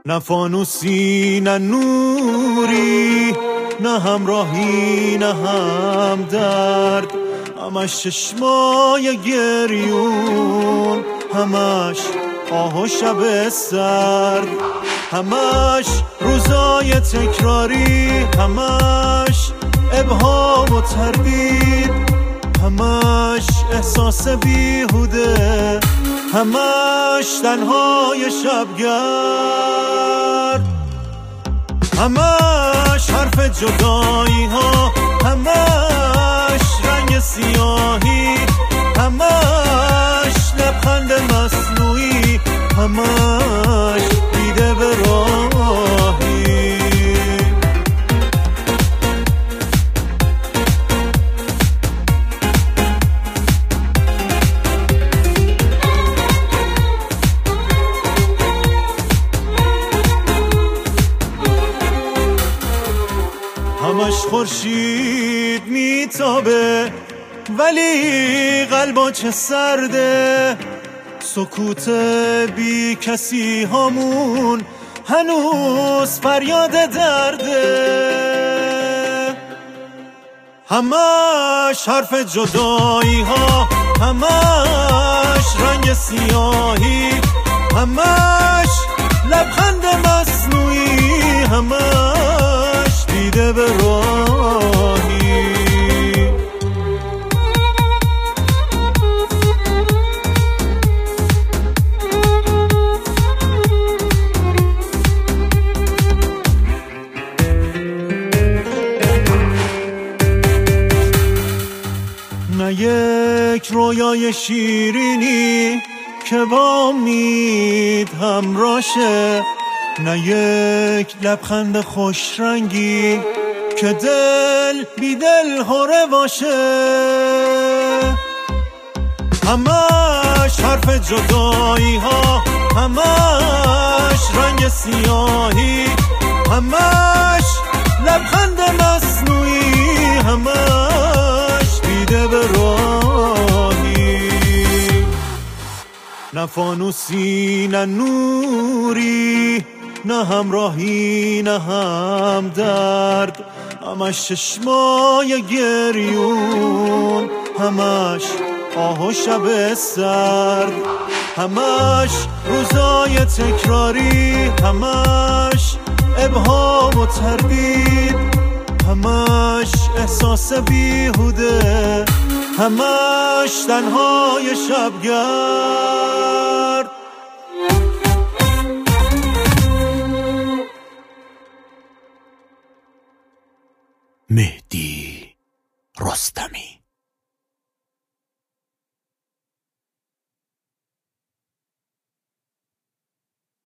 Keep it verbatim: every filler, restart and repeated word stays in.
نه فانوسی نه نوری، نه همراهی نه هم درد، همش چشمای گریون، همش آه و شب سرد، همش روزای تکراری، همش ابهام و تردید، همش احساس بیهوده، همش تنهای شبگرد، همش حرف جدایی ها، همش رنگ سیاهی، همش لبخند مصنوعی، همش دیده به راهی. همش خورشید میتابه ولی قلبا چه سرده، سکوت بی کسی همون هنوز فریاد درده، همش حرف جدایی ها، همش رنگ سیاهی، همش لبخند مصنوعی، همش دیده به راهی. نه یک رویای شیرینی که با امید همراشه، نه یک لبخند خوش رنگی که دل بی دل هره باشه، همش حرف جدایی ها، همش رنگ سیاهی، همش لبخند مصنوعی، همش دیده به راهی. نه فانوسی نه نوری، نه همراهی نه هم درد، همش چشمای گریون، همش آه و شب سرد، همش روزای تکراری، همش ابهام و تردید، همش احساس بیهوده، همش تنهای شبگرد. مهدی رستمی.